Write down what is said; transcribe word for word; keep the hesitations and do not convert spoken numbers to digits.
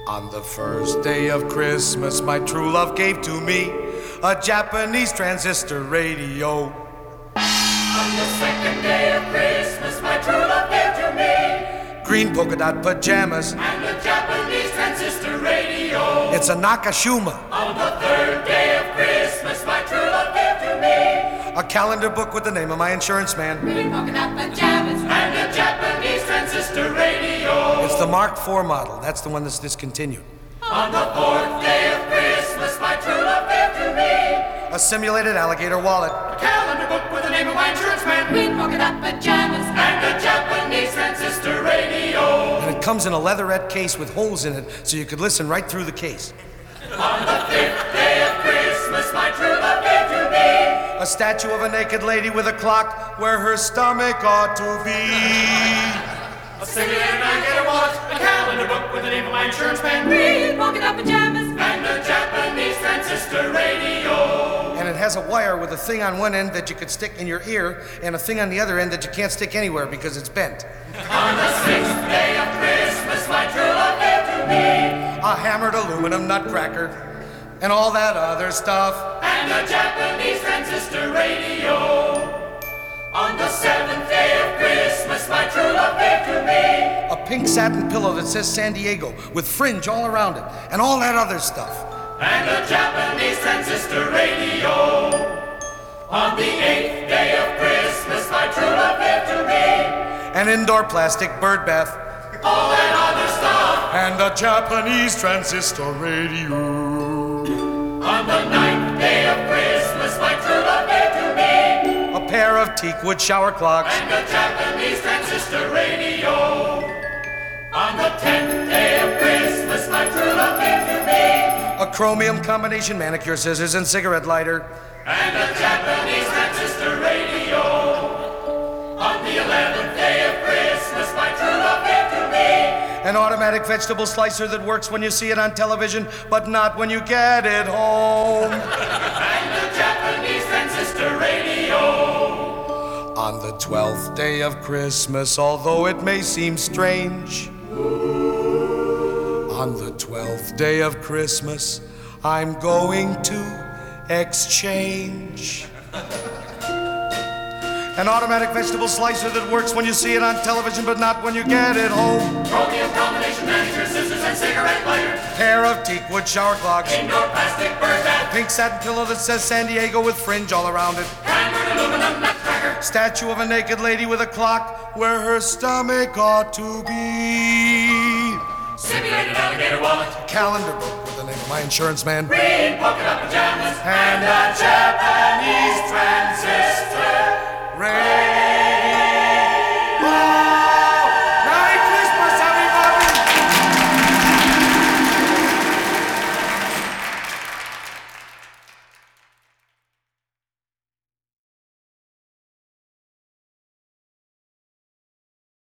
On the first day of Christmas, my true love gave to me a Japanese transistor radio. On the second day of Christmas, my true love gave to me green polka dot pajamas and a Japanese transistor radio. It's a Nakashima. On the third day of Christmas, my true love gave to me a calendar book with the name of my insurance man. green polka dot pajamas and a Japanese transistor radio. It's the Mark four model. That's the one that's discontinued. On the fourth day of Christmas, my true love gave to me a simulated alligator wallet, a calendar book with the name of my insurance man, green polka dot pajamas and a Japanese transistor radio. and it comes in a leatherette case with holes in it so you could listen right through the case. On the fifth day of Christmas, my true love gave to me A statue of a naked lady with a clock where her stomach ought to be. a simulated alligator wallet, a calendar book with the name of my insurance man, green polka dot pajamas and a Japanese transistor radio. And it has a wire with a thing on one end that you could stick in your ear and a thing on the other end that you can't stick anywhere because it's bent. On the sixth day of Christmas, my true love gave to me A hammered aluminum nutcracker and all that other stuff. and a Japanese transistor radio. On the seventh day of Christmas, my true love gave to me A pink satin pillow that says San Diego with fringe all around it and all that other stuff. and a Japanese transistor radio. On the eighth day of Christmas, my true love gave to me An indoor plastic bird bath all that other stuff. and a Japanese transistor radio. On the ninth day of Christmas, my true love gave to me A pair of teakwood shower clocks and a Japanese transistor radio. On the tenth day of Christmas, my true love gave to me a chromium combination manicure scissors and cigarette lighter and a Japanese transistor radio. On the eleventh day of Christmas, my true love gave to me an automatic vegetable slicer that works when you see it on television but not when you get it home. and a Japanese transistor radio. On the twelfth day of Christmas, although it may seem strange, on the twelfth day of Christmas, I'm going to exchange an automatic vegetable slicer that works when you see it on television but not when you get it home. Chromium combination manicure, scissors, and cigarette lighter. Pair of teakwood shower clocks. Indoor plastic bird bath. Pink satin pillow that says San Diego with fringe all around it. Hammered aluminum nutcracker. Statue of a naked lady with a clock where her stomach ought to be. Simulated alligator wallet. Calendar book with the name of my insurance man. Green polka dot pajamas. And a